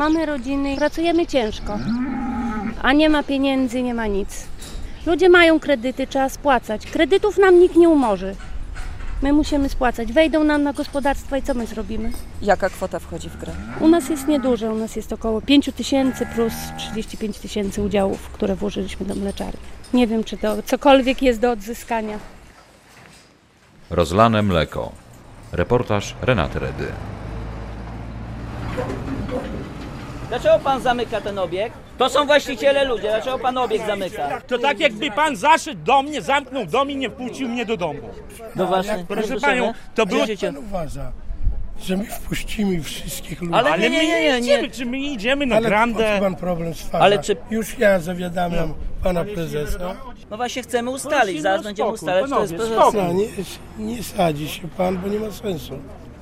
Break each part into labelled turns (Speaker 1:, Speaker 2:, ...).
Speaker 1: Mamy rodziny, pracujemy ciężko, a nie ma pieniędzy, nie ma nic. Ludzie mają kredyty, trzeba spłacać. Kredytów nam nikt nie umorzy. My musimy spłacać. Wejdą nam na gospodarstwa i co my zrobimy?
Speaker 2: Jaka kwota wchodzi w grę?
Speaker 1: U nas jest nieduże, u nas jest około 5 000 plus 35 000 udziałów, które włożyliśmy do mleczarni. Nie wiem, czy to cokolwiek jest do odzyskania.
Speaker 3: Rozlane mleko. Reportaż Renaty Redy.
Speaker 4: Dlaczego pan zamyka ten obiekt? To są właściciele ludzie, dlaczego pan obiekt zamyka?
Speaker 5: To tak jakby pan zaszedł do mnie, zamknął dom i nie wpuścił mnie do domu.
Speaker 4: No właśnie.
Speaker 5: Proszę panią, to było...
Speaker 6: Pan uważa, że my wpuścimy wszystkich ludzi.
Speaker 4: Ale
Speaker 5: Ale my nie idziemy,
Speaker 4: nie.
Speaker 5: czy my idziemy na
Speaker 6: Ale
Speaker 5: grandę?
Speaker 6: pan problem stwarza.
Speaker 4: Ale czy-
Speaker 6: Już ja zawiadamiam pana prezesa.
Speaker 4: No właśnie chcemy ustalić, zaraz będziemy
Speaker 5: spokój,
Speaker 4: ustalać, kto jest
Speaker 5: panowie,
Speaker 4: prezesem.
Speaker 6: No, nie sadzi się pan, bo nie ma sensu.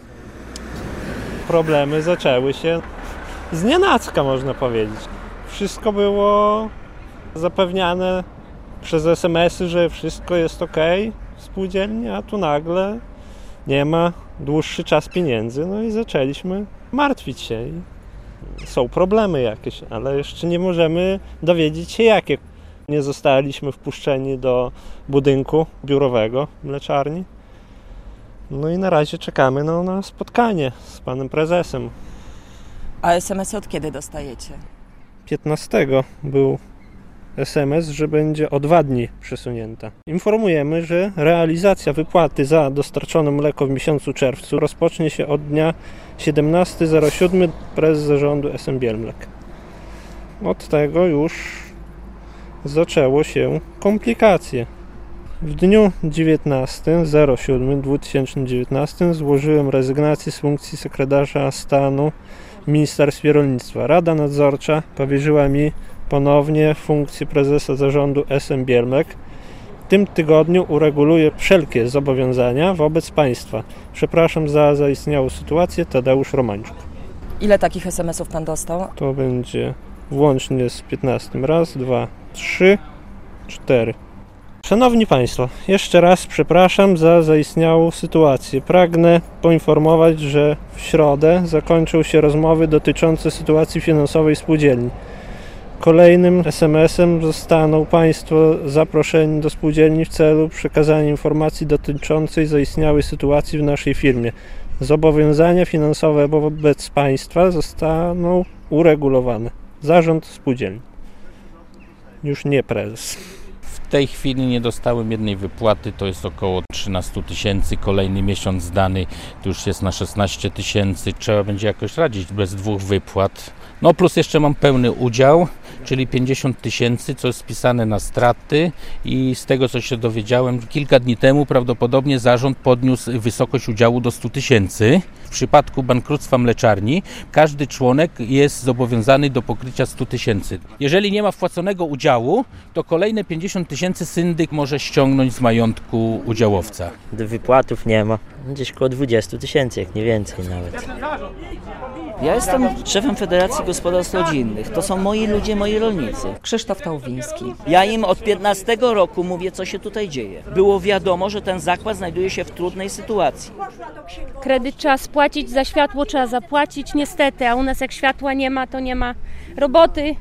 Speaker 7: Problemy zaczęły się znienacka, można powiedzieć. Wszystko było zapewniane przez SMS-y, że wszystko jest ok w spółdzielni, a tu nagle nie ma, dłuższy czas pieniędzy, no i zaczęliśmy martwić się. I są problemy jakieś, ale jeszcze nie możemy dowiedzieć się jakie. Nie zostaliśmy wpuszczeni do budynku biurowego mleczarni. No i na razie czekamy na spotkanie z panem prezesem.
Speaker 2: A SMS-y od kiedy dostajecie?
Speaker 7: 15 był SMS, że będzie o 2 dni przesunięta. Informujemy, że realizacja wypłaty za dostarczone mleko w miesiącu czerwcu rozpocznie się od dnia 17.07. Prezes zarządu SM Bielmlek. Od tego już zaczęło się komplikacje. W dniu 19.07.2019 złożyłem rezygnację z funkcji sekretarza stanu w Ministerstwie Rolnictwa. Rada Nadzorcza powierzyła mi ponownie funkcję prezesa zarządu SM Bielmlek. W tym tygodniu ureguluję wszelkie zobowiązania wobec państwa. Przepraszam za zaistniałą sytuację. Tadeusz Romańczuk.
Speaker 2: Ile takich SMS-ów pan dostał?
Speaker 7: To będzie włącznie z 15. Raz, 2, 3, 4. Szanowni Państwo, jeszcze raz przepraszam za zaistniałą sytuację. Pragnę poinformować, że w środę zakończą się rozmowy dotyczące sytuacji finansowej spółdzielni. Kolejnym SMS-em zostaną Państwo zaproszeni do spółdzielni w celu przekazania informacji dotyczącej zaistniałej sytuacji w naszej firmie. Zobowiązania finansowe wobec Państwa zostaną uregulowane. Zarząd spółdzielni. Już nie prezes.
Speaker 8: W tej chwili nie dostałem jednej wypłaty, to jest około 13 000, kolejny miesiąc dany to już jest na 16 000, trzeba będzie jakoś radzić bez 2 wypłat. No plus jeszcze mam pełny udział, czyli 50 000, co jest spisane na straty i z tego co się dowiedziałem, kilka dni temu prawdopodobnie zarząd podniósł wysokość udziału do 100 000. W przypadku bankructwa mleczarni każdy członek jest zobowiązany do pokrycia 100 000. Jeżeli nie ma wpłaconego udziału, to kolejne 50 000 syndyk może ściągnąć z majątku udziałowca.
Speaker 9: Wypłatów nie ma. Gdzieś około 20 000, jak nie więcej nawet.
Speaker 4: Ja jestem szefem Federacji Gospodarstw Rodzinnych. To są moi ludzie, moi rolnicy.
Speaker 2: Krzysztof Tałwiński.
Speaker 4: Ja im od 15 roku mówię, co się tutaj dzieje. Było wiadomo, że ten zakład znajduje się w trudnej sytuacji.
Speaker 1: Kredyt trzeba spłacić, za światło trzeba zapłacić niestety, a u nas jak światła nie ma, to nie ma roboty.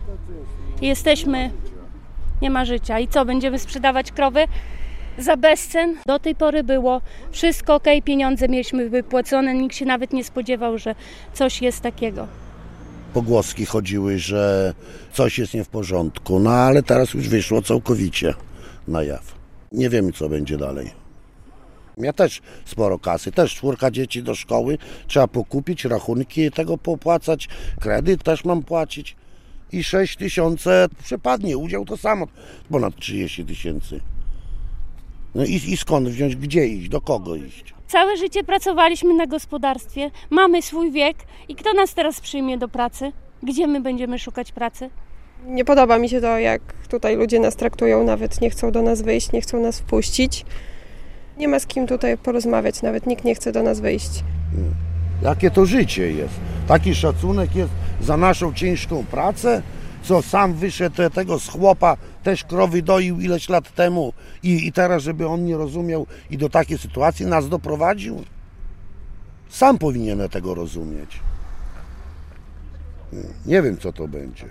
Speaker 1: Nie ma życia. I co, będziemy sprzedawać krowy za bezcen? Do tej pory było wszystko ok, pieniądze mieliśmy wypłacone, nikt się nawet nie spodziewał, że coś jest takiego.
Speaker 10: Pogłoski chodziły, że coś jest nie w porządku, no ale teraz już wyszło całkowicie na jaw. Nie wiemy, co będzie dalej. Ja też sporo kasy, też 4 dzieci do szkoły, trzeba pokupić, rachunki tego popłacać, kredyt też mam płacić i 6 000 przepadnie, udział to samo, ponad 30 000. No i skąd wziąć, gdzie iść, do kogo iść?
Speaker 1: Całe życie pracowaliśmy na gospodarstwie, mamy swój wiek i kto nas teraz przyjmie do pracy? Gdzie my będziemy szukać pracy?
Speaker 11: Nie podoba mi się to, jak tutaj ludzie nas traktują, nawet nie chcą do nas wyjść, nie chcą nas wpuścić. Nie ma z kim tutaj porozmawiać, nawet nikt nie chce do nas wyjść.
Speaker 10: Jakie to życie jest? Taki szacunek jest za naszą ciężką pracę? Co sam wyszedł tego z chłopa, też krowy doił ileś lat temu i teraz, żeby on nie rozumiał i do takiej sytuacji nas doprowadził? Sam powinien tego rozumieć. Nie wiem, co to będzie.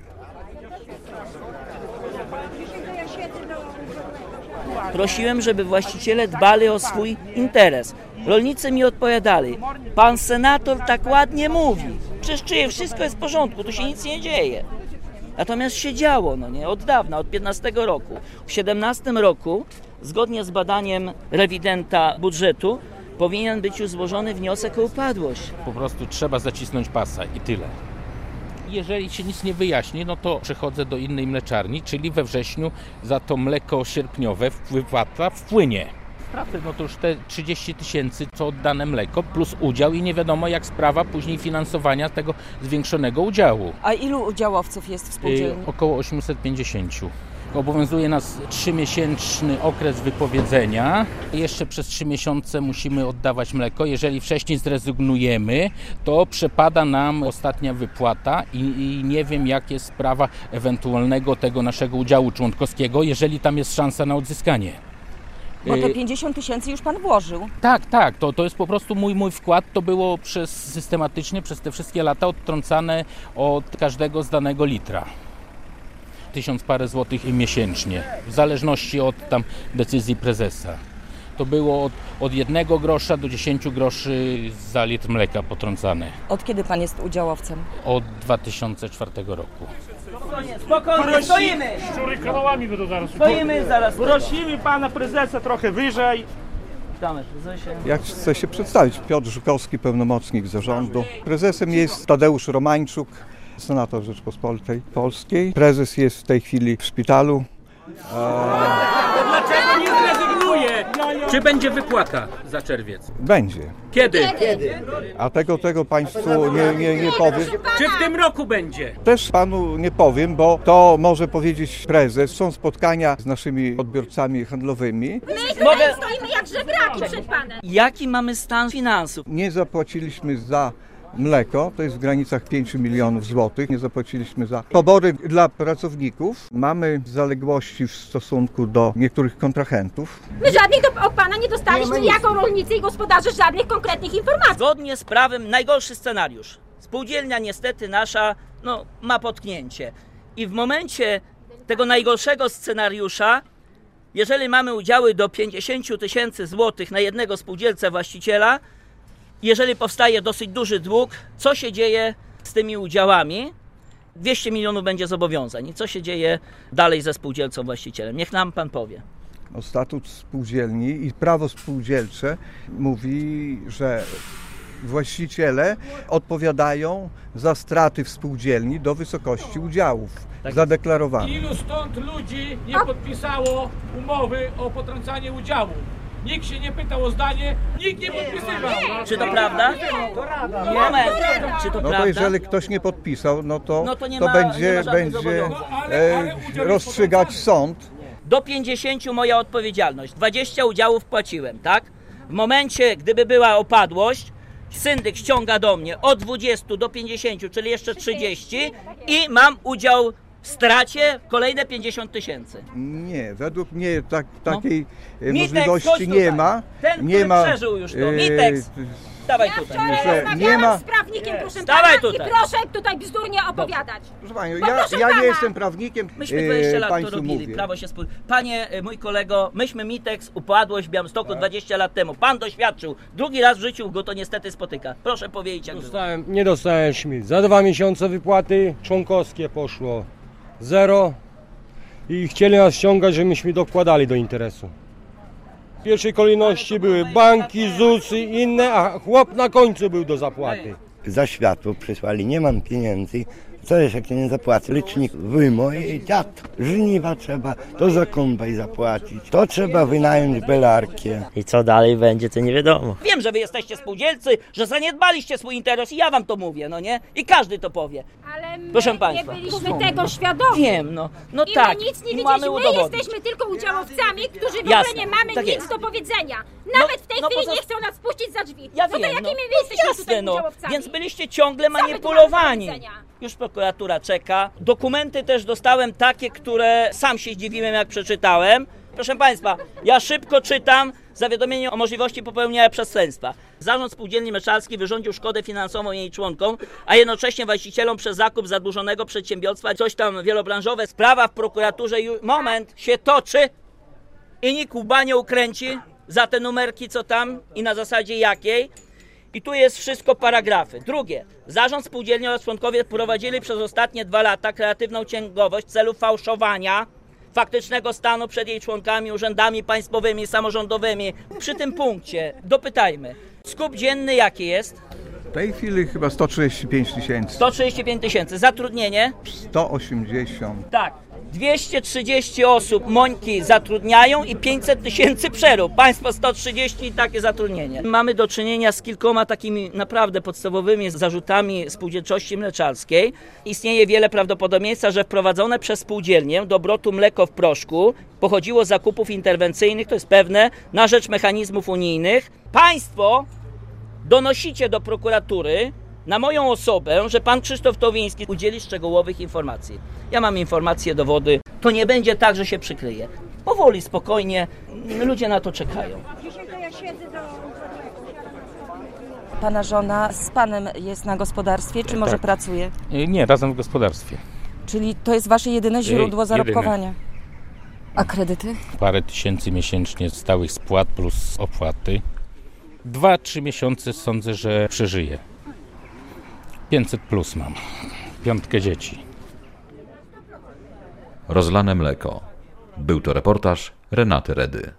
Speaker 4: Prosiłem, żeby właściciele dbali o swój interes. Rolnicy mi odpowiadali, pan senator tak ładnie mówi. Przecież czyje, wszystko jest w porządku, tu się nic nie dzieje. Natomiast się działo, no nie, od dawna, od 15 roku. W 17 roku, zgodnie z badaniem rewidenta budżetu, powinien być już złożony wniosek o upadłość.
Speaker 8: Po prostu trzeba zacisnąć pasa i tyle. Jeżeli się nic nie wyjaśni, no to przechodzę do innej mleczarni, czyli we wrześniu za to mleko sierpniowe wypłata wpłynie. Straty, no to już te 30 000, co oddane mleko, plus udział i nie wiadomo jak sprawa później finansowania tego zwiększonego udziału.
Speaker 2: A ilu udziałowców jest w spółdzielni?
Speaker 8: Około 850. Obowiązuje nas 3-miesięczny okres wypowiedzenia. Jeszcze przez 3 miesiące musimy oddawać mleko. Jeżeli wcześniej zrezygnujemy, to przepada nam ostatnia wypłata i nie wiem, jak jest sprawa ewentualnego tego naszego udziału członkowskiego, jeżeli tam jest szansa na odzyskanie.
Speaker 2: Bo te 50 000 już pan włożył.
Speaker 8: Tak, to jest po prostu mój wkład. To było systematycznie przez te wszystkie lata odtrącane od każdego z danego litra. 1000 parę złotych miesięcznie, w zależności od tam decyzji prezesa. To było od 1 grosza do 10 groszy za litr mleka potrącane.
Speaker 2: Od kiedy pan jest udziałowcem?
Speaker 8: Od 2004 roku.
Speaker 4: Spokojnie, stoimy!
Speaker 5: Szczury kanałami będą zaraz.
Speaker 4: Stoimy zaraz.
Speaker 5: Prosimy pana prezesa trochę wyżej.
Speaker 4: Witamy, prezesie.
Speaker 12: Ja chcę się przedstawić. Piotr Żukowski, pełnomocnik zarządu. Prezesem jest Tadeusz Romańczuk, senator Rzeczpospolitej Polskiej. Prezes jest w tej chwili w szpitalu.
Speaker 8: Dlaczego nie zrezygnuje? Czy będzie wypłata za czerwiec?
Speaker 12: Będzie.
Speaker 8: Kiedy?
Speaker 12: A tego Państwu nie powiem.
Speaker 8: Czy w tym roku będzie?
Speaker 12: Też Panu nie powiem, bo to może powiedzieć prezes. Są spotkania z naszymi odbiorcami handlowymi.
Speaker 13: My stoimy jak żebraki przed panem.
Speaker 4: Jaki mamy stan finansów?
Speaker 12: Nie zapłaciliśmy za mleko, to jest w granicach 5 milionów złotych. Nie zapłaciliśmy za pobory dla pracowników. Mamy zaległości w stosunku do niektórych kontrahentów.
Speaker 13: My żadnych od pana nie dostaliśmy jako rolnicy i gospodarze żadnych konkretnych informacji.
Speaker 4: Zgodnie z prawem najgorszy scenariusz. Spółdzielnia niestety nasza ma potknięcie. I w momencie tego najgorszego scenariusza, jeżeli mamy udziały do 50 000 złotych na jednego spółdzielcę właściciela, jeżeli powstaje dosyć duży dług, co się dzieje z tymi udziałami? 200 milionów będzie zobowiązań. I co się dzieje dalej ze spółdzielcą właścicielem? Niech nam pan powie.
Speaker 12: Statut spółdzielni i prawo spółdzielcze mówi, że właściciele odpowiadają za straty w spółdzielni do wysokości udziałów zadeklarowanych.
Speaker 5: Ilu stąd ludzi nie podpisało umowy o potrącanie udziału? Nikt się nie pytał o zdanie, nikt nie podpisywał.
Speaker 4: Czy to prawda? Moment. Czy to prawda?
Speaker 12: To jeżeli ktoś nie podpisał, to
Speaker 4: nie
Speaker 12: będzie rozstrzygać sąd.
Speaker 4: Do 50 moja odpowiedzialność. 20 udziałów płaciłem, tak? W momencie, gdyby była opadłość, syndyk ściąga do mnie od 20 do 50, czyli jeszcze 30 i mam udział w stracie kolejne 50 000.
Speaker 12: Nie, według mnie takiej
Speaker 4: możliwości
Speaker 12: Mitex, nie ma.
Speaker 4: Ten,
Speaker 12: nie ma.
Speaker 4: Przeżył już to. Mitex. Dawaj tutaj.
Speaker 13: Wczoraj rozmawiałam z prawnikiem, proszę pana, i proszę tutaj bzdurnie opowiadać.
Speaker 12: Proszę panią, ja nie jestem prawnikiem.
Speaker 4: Myśmy 20 lat to robili,
Speaker 12: mówię.
Speaker 4: prawo się Panie, mój kolego, myśmy Mitex, upadłość w Białymstoku 20 lat temu. Pan doświadczył. Drugi raz w życiu go to niestety spotyka. Proszę powiedzieć, jak
Speaker 14: Nie dostałem śmit. Za 2 miesiące wypłaty członkowskie poszło 0 i chcieli nas ściągać, żebyśmy dokładali do interesu. W pierwszej kolejności były banki, ZUS-y i inne, a chłop na końcu był do zapłaty.
Speaker 15: Za światło przysłali, nie mam pieniędzy. Co jest, jak nie zapłacę? Licznik wyjmą i dziad. Żniwa trzeba, to za kombaj zapłacić, to trzeba wynająć belarkę.
Speaker 9: I co dalej będzie, to nie wiadomo.
Speaker 4: Wiem, że wy jesteście spółdzielcy, że zaniedbaliście swój interes i ja wam to mówię, no nie? I każdy to powie.
Speaker 13: Ale my
Speaker 4: proszę państwa,
Speaker 13: nie byliśmy tego świadomi.
Speaker 4: Wiem, I
Speaker 13: tak. My nic nie wiedzieliśmy, my jesteśmy tylko udziałowcami, którzy w ogóle nie mamy nic do powiedzenia. Nawet w tej chwili nie chcą nas puścić za drzwi.
Speaker 4: Ja
Speaker 13: to
Speaker 4: wiem,
Speaker 13: jakimi wy jesteśmy tutaj udziałowcami?
Speaker 4: Więc byliście ciągle manipulowani. Już prokuratura czeka. Dokumenty też dostałem takie, które sam się zdziwiłem, jak przeczytałem. Proszę państwa, ja szybko czytam, zawiadomienie o możliwości popełnienia przestępstwa. Zarząd Spółdzielni Mleczarskiej wyrządził szkodę finansową jej członkom, a jednocześnie właścicielom przez zakup zadłużonego przedsiębiorstwa, coś tam wielobranżowe. Sprawa w prokuraturze, moment, się toczy i nikt łba nie ukręci za te numerki, co tam i na zasadzie jakiej. I tu jest wszystko paragrafy. Drugie. Zarząd spółdzielni oraz członkowie prowadzili przez ostatnie 2 lata kreatywną księgowość w celu fałszowania faktycznego stanu przed jej członkami, urzędami państwowymi, samorządowymi. Przy tym punkcie dopytajmy. Skup dzienny jaki jest?
Speaker 12: W tej chwili chyba 135 tysięcy.
Speaker 4: 135 tysięcy. Zatrudnienie?
Speaker 12: 180.
Speaker 4: Tak. 230 osób Mońki zatrudniają i 500 tysięcy przerób. Państwo 130 i takie zatrudnienie. Mamy do czynienia z kilkoma takimi naprawdę podstawowymi zarzutami spółdzielczości mleczarskiej. Istnieje wiele prawdopodobieństwa, że wprowadzone przez spółdzielnię do obrotu mleko w proszku pochodziło z zakupów interwencyjnych, to jest pewne, na rzecz mechanizmów unijnych. Państwo donosicie do prokuratury na moją osobę, że pan Krzysztof Towiński udzieli szczegółowych informacji. Ja mam informacje, dowody. To nie będzie tak, że się przykryje. Powoli, spokojnie. Ludzie na to czekają.
Speaker 2: Pana żona z panem jest na gospodarstwie, czy może pracuje?
Speaker 8: Nie, razem w gospodarstwie.
Speaker 2: Czyli to jest wasze jedyne źródło zarobkowania? A kredyty?
Speaker 8: Parę tysięcy miesięcznie stałych spłat plus opłaty. 2-3 miesiące sądzę, że przeżyję. 500 plus mam. 5 dzieci.
Speaker 3: Rozlane mleko. Był to reportaż Renaty Redy.